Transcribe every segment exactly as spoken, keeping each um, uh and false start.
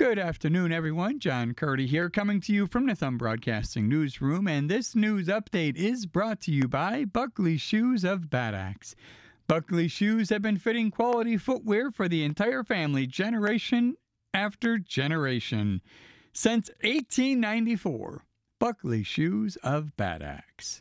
Good afternoon, everyone. John Curdy here, coming to you from the Thumb Broadcasting Newsroom, and this news update is brought to you by Buckley Shoes of Bad Axe. Buckley Shoes have been fitting quality footwear for the entire family, generation after generation. Since eighteen ninety-four, Buckley Shoes of Bad Axe.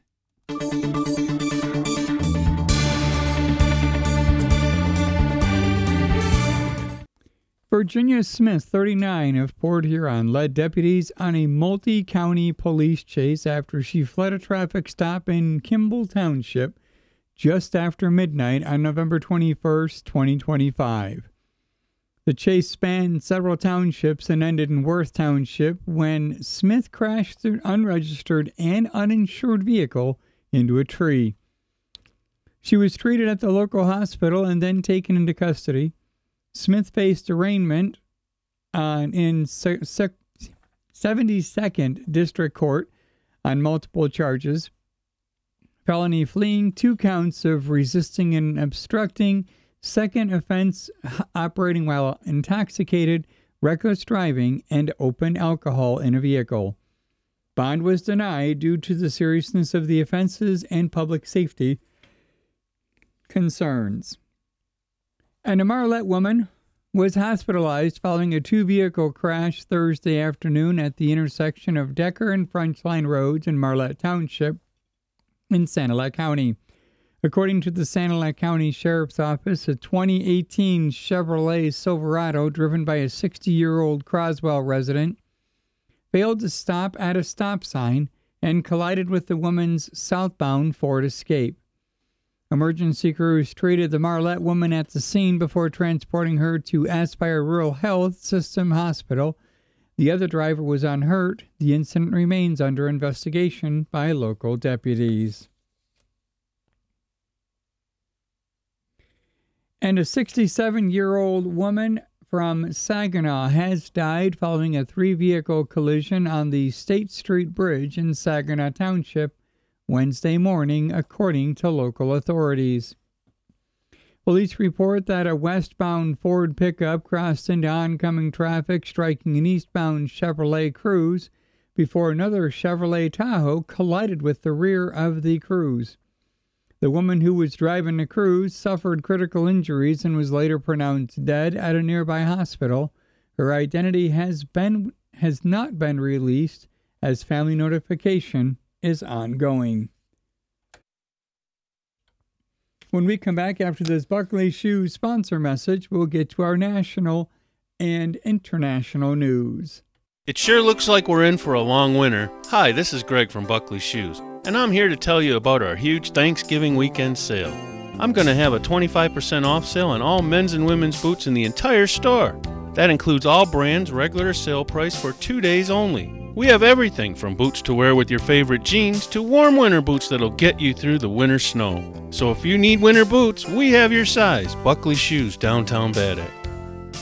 Virginia Smith, thirty-nine, of Port Huron, led deputies on a multi-county police chase after she fled a traffic stop in Kimball Township just after midnight on November twenty-first, twenty twenty-five. The chase spanned several townships and ended in Worth Township when Smith crashed an unregistered and uninsured vehicle into a tree. She was treated at the local hospital and then taken into custody. Smith faced arraignment on, in se- se- seventy-second District Court on multiple charges: felony fleeing, two counts of resisting and obstructing, second offense operating while intoxicated, reckless driving, and open alcohol in a vehicle. Bond was denied due to the seriousness of the offenses and public safety concerns. And a Marlette woman was hospitalized following a two-vehicle crash Thursday afternoon at the intersection of Decker and French Line Roads in Marlette Township in Sanilac County. According to the Sanilac County Sheriff's Office, a twenty eighteen Chevrolet Silverado driven by a sixty-year-old Croswell resident failed to stop at a stop sign and collided with the woman's southbound Ford Escape. Emergency crews treated the Marlette woman at the scene before transporting her to Aspire Rural Health System Hospital. The other driver was unhurt. The incident remains under investigation by local deputies. And a sixty-seven-year-old woman from Saginaw has died following a three-vehicle collision on the State Street Bridge in Saginaw Township Wednesday morning, according to local authorities. Police report that a westbound Ford pickup crossed into oncoming traffic, striking an eastbound Chevrolet Cruze before another Chevrolet Tahoe collided with the rear of the Cruze. The woman who was driving the Cruze suffered critical injuries and was later pronounced dead at a nearby hospital. Her identity has been has not been released as family notification is ongoing. When we come back after this Buckley Shoes sponsor message, we'll get to our national and international news. It sure looks like we're in for a long winter. Hi, this is Greg from Buckley Shoes, and I'm here to tell you about our huge Thanksgiving weekend sale. I'm going to have a twenty-five percent off sale on all men's and women's boots in the entire store. That includes all brands, regular sale price for two days only. We have everything from boots to wear with your favorite jeans to warm winter boots that'll get you through the winter snow. So if you need winter boots, we have your size. Buckley Shoes, downtown Bad Axe.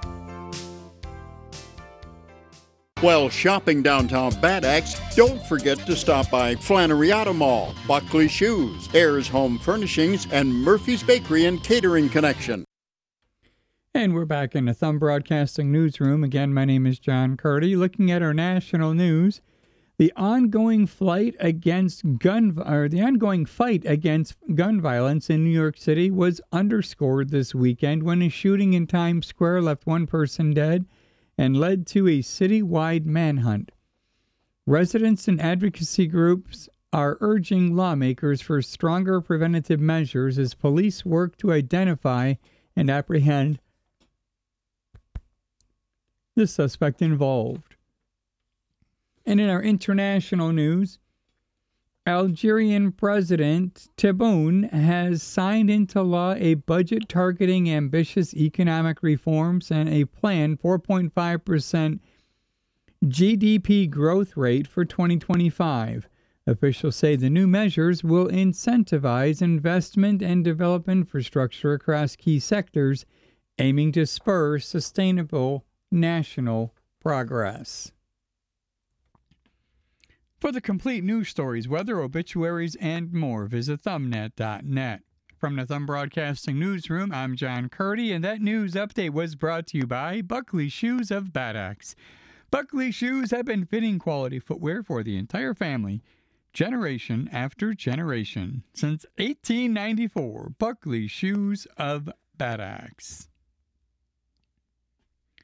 While shopping downtown Bad Axe, don't forget to stop by Flannery Auto Mall, Buckley Shoes, Ayers Home Furnishings, and Murphy's Bakery and Catering Connection. And we're back in the Thumb Broadcasting Newsroom. Again, my name is John Curdy. Looking at our national news, the ongoing fight against gun or the ongoing fight against gun violence in New York City was underscored this weekend when a shooting in Times Square left one person dead and led to a citywide manhunt. Residents and advocacy groups are urging lawmakers for stronger preventative measures as police work to identify and apprehend the suspect involved. And in our international news, Algerian President Tebboune has signed into law a budget targeting ambitious economic reforms and a planned four point five percent G D P growth rate for twenty twenty-five. Officials say the new measures will incentivize investment and develop infrastructure across key sectors, aiming to spur sustainable national progress. For the complete news stories, weather, obituaries, and more, visit thumbnet dot net. From the Thumb Broadcasting Newsroom, I'm John Curdy, and that news update was brought to you by Buckley Shoes of Bad Axe. Buckley Shoes have been fitting quality footwear for the entire family, generation after generation. Since eighteen ninety-four, Buckley Shoes of Bad Axe.